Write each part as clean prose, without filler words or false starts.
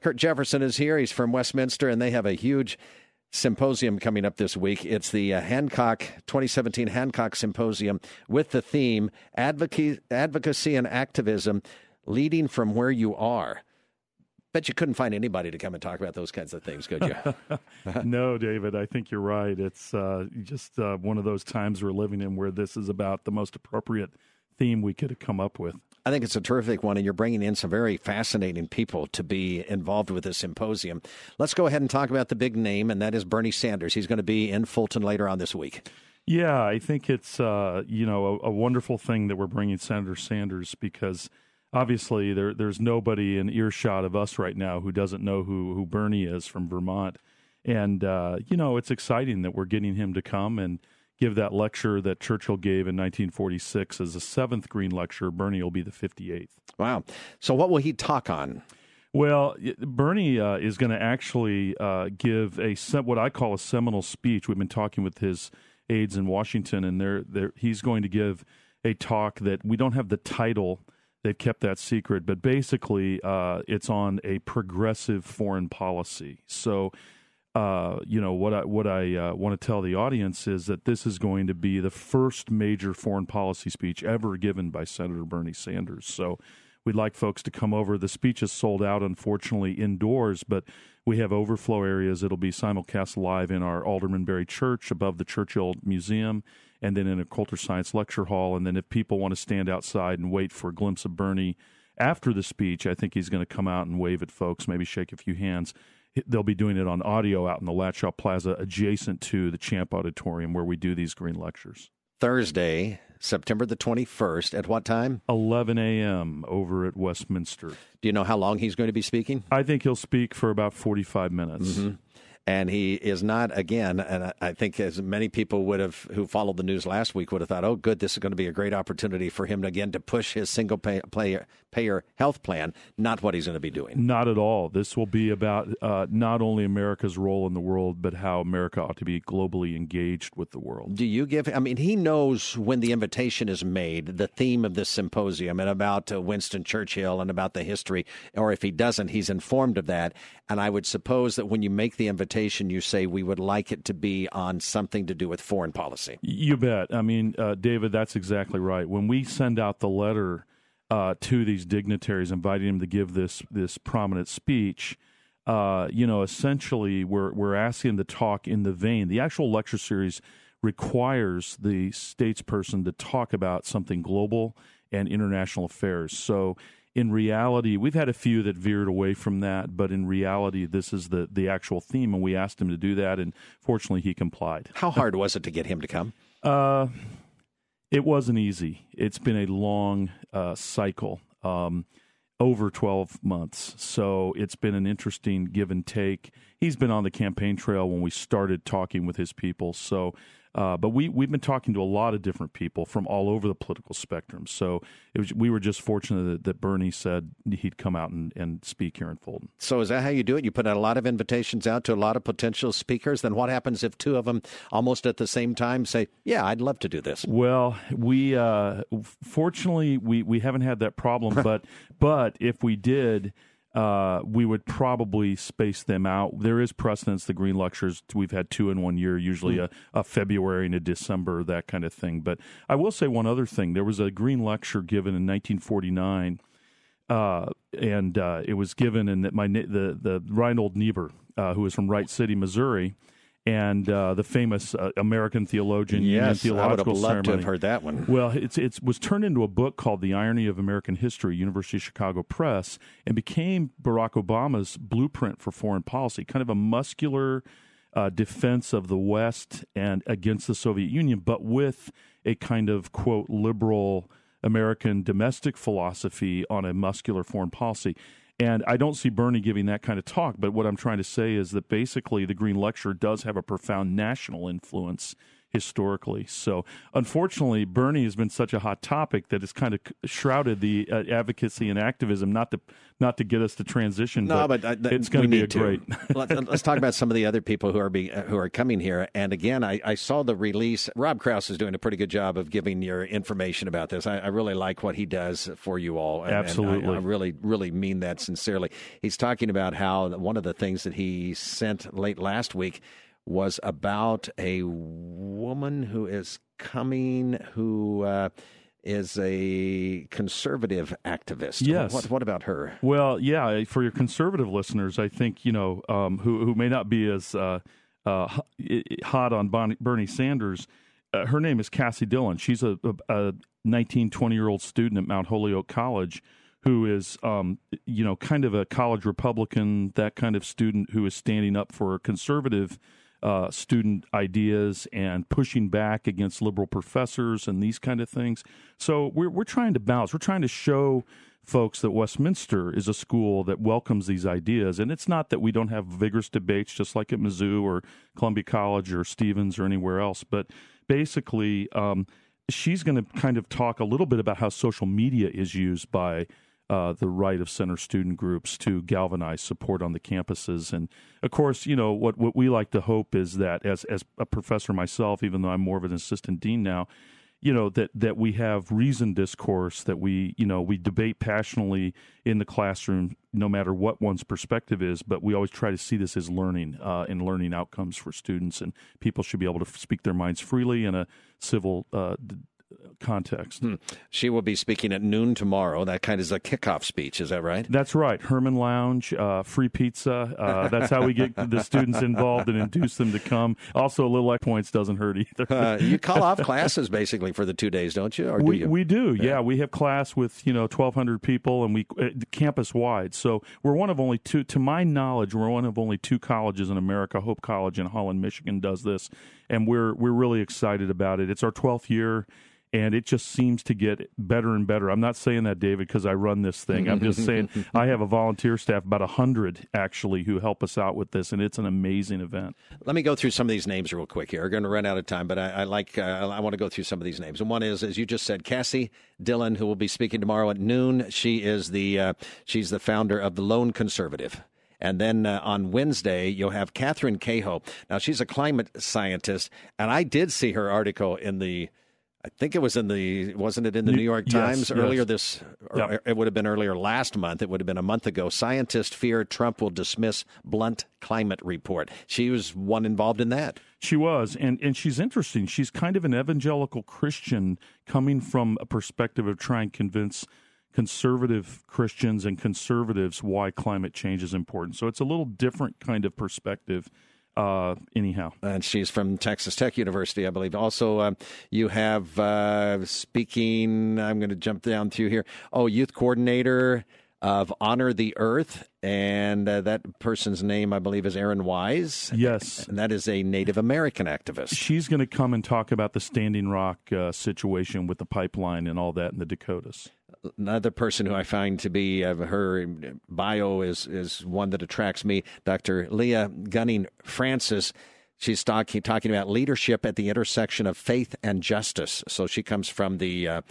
Kurt Jefferson is here. He's from Westminster, and they have a huge symposium coming up this week. It's the 2017 Hancock Symposium with the theme Advocacy and Activism, Leading from Where You Are. Bet you couldn't find anybody to come and talk about those kinds of things, could you? No, David, I think you're right. It's just one of those times we're living in where this is about the most appropriate theme we could have come up with. I think it's a terrific one, and you're bringing in some very fascinating people to be involved with this symposium. Let's go ahead and talk about the big name, and that is Bernie Sanders. He's going to be in Fulton later on this week. Yeah, I think it's a wonderful thing that we're bringing Senator Sanders because obviously there's nobody in earshot of us right now who doesn't know who Bernie is from Vermont. And, it's exciting that we're getting him to come and give that lecture that Churchill gave in 1946 as a 7th Green Lecture. Bernie will be the 58th. Wow. So what will he talk on? Well, Bernie is going to actually give what I call a seminal speech. We've been talking with his aides in Washington, and he's going to give a talk that we don't have the title. They've kept that secret, but basically it's on a progressive foreign policy. So what I want to tell the audience is that this is going to be the first major foreign policy speech ever given by Senator Bernie Sanders. So we'd like folks to come over. The speech is sold out, unfortunately, indoors, but we have overflow areas. It'll be simulcast live in our Aldermanbury Church above the Churchill Museum, and then in a Coulter Science Lecture Hall. And then if people want to stand outside and wait for a glimpse of Bernie after the speech, I think he's going to come out and wave at folks, maybe shake a few hands. They'll be doing it on audio out in the Latshaw Plaza adjacent to the Champ Auditorium where we do these green lectures. Thursday, September the 21st. At what time? 11 a.m. over at Westminster. Do you know how long he's going to be speaking? I think he'll speak for about 45 minutes. Mm-hmm. And he is not, again, and I think as many people who followed the news last week would have thought, oh, good, this is going to be a great opportunity for him, again, to push his single-payer health plan, not what he's going to be doing. Not at all. This will be about not only America's role in the world, but how America ought to be globally engaged with the world. Do you he knows when the invitation is made, the theme of this symposium, and about Winston Churchill and about the history, or if he doesn't, he's informed of that. And I would suppose that when you make the invitation, you say we would like it to be on something to do with foreign policy. You bet. David, that's exactly right. When we send out the letter to these dignitaries inviting them to give this prominent speech, essentially we're asking them to talk in the vein. The actual lecture series requires the statesperson to talk about something global and international affairs. So in reality, we've had a few that veered away from that, but in reality, this is the actual theme, and we asked him to do that, and fortunately, he complied. How hard was it to get him to come? It wasn't easy. It's been a long cycle, over 12 months, so it's been an interesting give and take. He's been on the campaign trail when we started talking with his people, so but we've been talking to a lot of different people from all over the political spectrum. So we were just fortunate that Bernie said he'd come out and speak here in Fulton. So is that how you do it? You put out a lot of invitations out to a lot of potential speakers. Then what happens if two of them almost at the same time say, yeah, I'd love to do this? Well, we fortunately, we haven't had that problem. but if we did, we would probably space them out. There is precedence. The green lectures, we've had 2 in 1 year, usually a February and a December, that kind of thing. But I will say one other thing. There was a green lecture given in 1949, and it was given in the Reinhold Niebuhr, who was from Wright City, Missouri, and the famous American theologian, Union Theological Ceremony. I would have loved to have heard that one. Well, it was turned into a book called The Irony of American History, University of Chicago Press, and became Barack Obama's blueprint for foreign policy, kind of a muscular defense of the West and against the Soviet Union, but with a kind of, quote, liberal American domestic philosophy on a muscular foreign policy. And I don't see Bernie giving that kind of talk, but what I'm trying to say is that basically the Green Lecture does have a profound national influence historically. So unfortunately, Bernie has been such a hot topic that it's kind of shrouded the advocacy and activism, not to get us to transition, but it's going to be a great. Let's talk about some of the other people who are coming here. And again, I saw the release. Rob Krause is doing a pretty good job of giving your information about this. I really like what he does for you all. Absolutely. And I really, really mean that sincerely. He's talking about how one of the things that he sent late last week was about a woman who is coming who is a conservative activist. Yes. What about her? Well, yeah, for your conservative listeners, I think, who may not be as hot on Bernie Sanders, her name is Cassie Dillon. She's a 19, 20-year-old student at Mount Holyoke College who is, kind of a college Republican, that kind of student who is standing up for conservative student ideas and pushing back against liberal professors and these kind of things. So we're trying to balance. We're trying to show folks that Westminster is a school that welcomes these ideas. And it's not that we don't have vigorous debates just like at Mizzou or Columbia College or Stevens or anywhere else. But basically, she's going to kind of talk a little bit about how social media is used by the right of center student groups to galvanize support on the campuses. And of course, what we like to hope is that as a professor myself, even though I'm more of an assistant dean now, that we have reasoned discourse, that we debate passionately in the classroom, no matter what one's perspective is, but we always try to see this as learning and learning outcomes for students, and people should be able to speak their minds freely in a civil context. She will be speaking at noon tomorrow. That kind of is a kickoff speech. Is that right? That's right. Herman Lounge, free pizza. That's how we get the students involved and induce them to come. Also, a little points doesn't hurt either. You call off classes basically for the 2 days, don't you? Or do you? We do. Yeah, we have class with 1,200 people, and we campus wide. So we're one of only two. To my knowledge, we're one of only two colleges in America. Hope College in Holland, Michigan, does this, and we're really excited about it. It's our 12th year. And it just seems to get better and better. I'm not saying that, David, because I run this thing. I'm just saying I have a volunteer staff, about 100 actually, who help us out with this, and it's an amazing event. Let me go through some of these names real quick here. We're going to run out of time, but I want to go through some of these names. And one is, as you just said, Cassie Dillon, who will be speaking tomorrow at noon. She is she's the founder of the Lone Conservative. And then on Wednesday, you'll have Catherine Cahill. Now, she's a climate scientist, and I did see her article I think it was wasn't it in the New York Times earlier it would have been earlier last month. It would have been a month ago. Scientists fear Trump will dismiss blunt climate report. She was one involved in that. She was, and she's interesting. She's kind of an evangelical Christian coming from a perspective of trying to convince conservative Christians and conservatives why climate change is important. So it's a little different kind of perspective. Anyhow. And she's from Texas Tech University, I believe. Also, you have speaking, I'm going to jump down through here. Youth coordinator of Honor the Earth. And that person's name, I believe, is Erin Wise. Yes. And that is a Native American activist. She's going to come and talk about the Standing Rock situation with the pipeline and all that in the Dakotas. Another person who I find to be, her bio is one that attracts me, Dr. Leah Gunning Francis. She's talking about leadership at the intersection of faith and justice. So she comes from the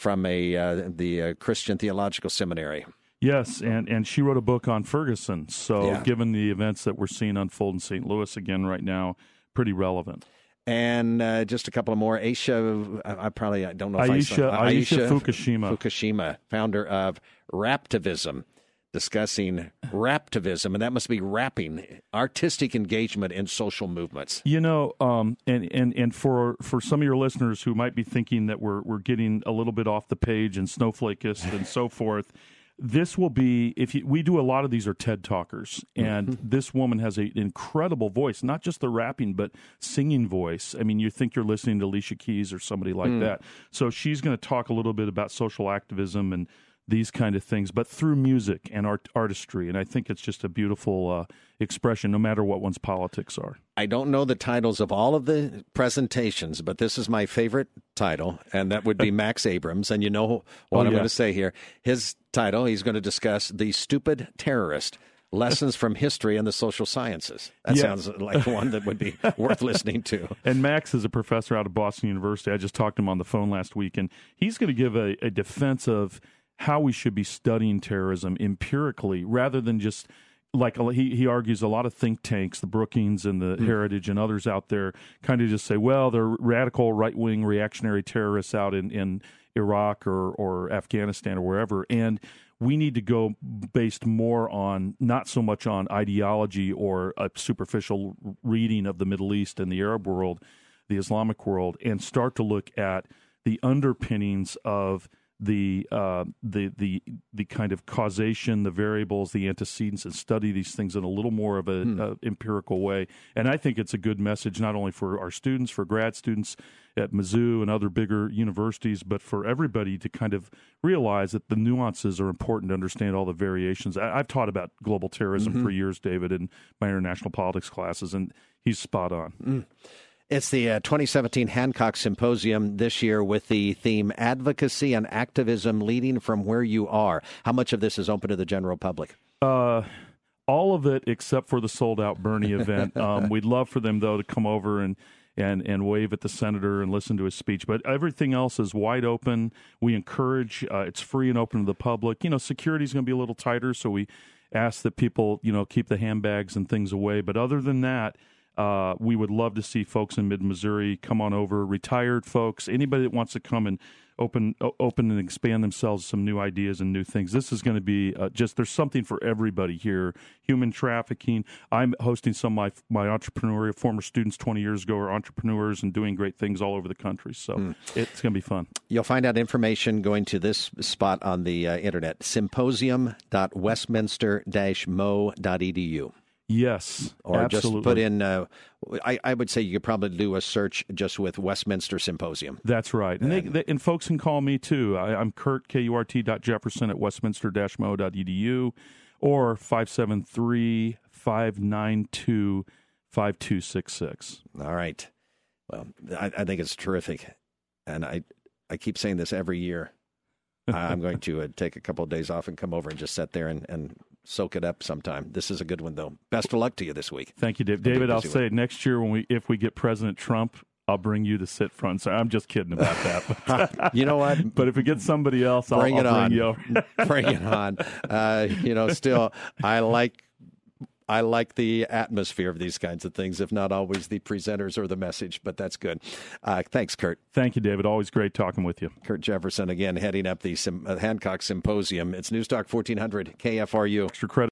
Christian Theological Seminary. Yes, and she wrote a book on Ferguson. So given the events that we're seeing unfold in St. Louis again right now, pretty relevant. And just a couple of more. Aisha, I don't know if Aisha Fukushima, founder of Raptivism, discussing Raptivism, and that must be rapping, artistic engagement in social movements. And for some of your listeners who might be thinking that we're getting a little bit off the page and snowflakist and so forth, this will be, we do a lot of these are TED Talkers, and this woman has an incredible voice, not just the rapping, but singing voice. I mean, you think you're listening to Alicia Keys or somebody like that. So she's going to talk a little bit about social activism and these kind of things, but through music and artistry. And I think it's just a beautiful expression, no matter what one's politics are. I don't know the titles of all of the presentations, but this is my favorite title, and that would be Max Abrams. And you know what I'm going to say here. His title, he's going to discuss The Stupid Terrorist, Lessons from History and the Social Sciences. That sounds like one that would be worth listening to. And Max is a professor out of Boston University. I just talked to him on the phone last week, and he's going to give a defense of how we should be studying terrorism empirically rather than just like he argues a lot of think tanks, the Brookings and the Heritage and others out there kind of just say, well, they're radical right-wing reactionary terrorists out in Iraq or Afghanistan or wherever. And we need to go based more on not so much on ideology or a superficial reading of the Middle East and the Arab world, the Islamic world, and start to look at the underpinnings of the kind of causation, the variables, the antecedents, and study these things in a little more of a empirical way. And I think it's a good message not only for our students, for grad students at Mizzou and other bigger universities, but for everybody to kind of realize that the nuances are important to understand all the variations. I've taught about global terrorism for years, David, in my international politics classes, and he's spot on. It's the 2017 Hancock Symposium this year with the theme Advocacy and Activism Leading from Where You Are. How much of this is open to the general public? All of it except for the sold-out Bernie event. We'd love for them, though, to come over and wave at the senator and listen to his speech. But everything else is wide open. We encourage, it's free and open to the public. You know, security is going to be a little tighter, so we ask that people, keep the handbags and things away. But other than that, we would love to see folks in mid-Missouri come on over, retired folks, anybody that wants to come and open and expand themselves, some new ideas and new things. This is going to be there's something for everybody here. Human trafficking. I'm hosting some of my entrepreneurial former students 20 years ago are entrepreneurs and doing great things all over the country. So it's going to be fun. You'll find out information going to this spot on the internet, symposium.westminster-mo.edu. Yes, or absolutely. Just put in, I would say you could probably do a search just with Westminster Symposium. That's right. And and folks can call me too. I'm Kurt, KURT.Jefferson at westminster-mo.edu or 573-592-5266. All right. Well, I think it's terrific. And I keep saying this every year. I'm going to take a couple of days off and come over and just sit there and soak it up sometime. This is a good one, though. Best of luck to you this week. Thank you, Dave. David, I'll say next year if we get President Trump, I'll bring you to sit front. So I'm just kidding about that. You know what? But if we get somebody else, I'll bring you over. Bring it on. Still, I like the atmosphere of these kinds of things, if not always the presenters or the message, but that's good. Thanks, Kurt. Thank you, David. Always great talking with you. Kurt Jefferson, again, heading up the Hancock Symposium. It's Newstalk 1400 KFRU. Extra credit.